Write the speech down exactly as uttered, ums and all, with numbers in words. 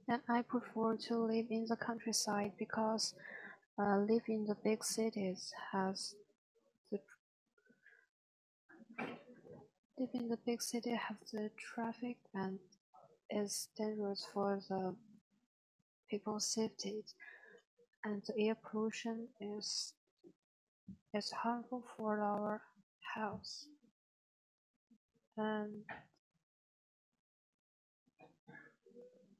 And I prefer to live in the countryside because uh, live in the big cities has the live in the big city has the traffic and is dangerous for the people's safety, and the air pollution is is harmful for our health. And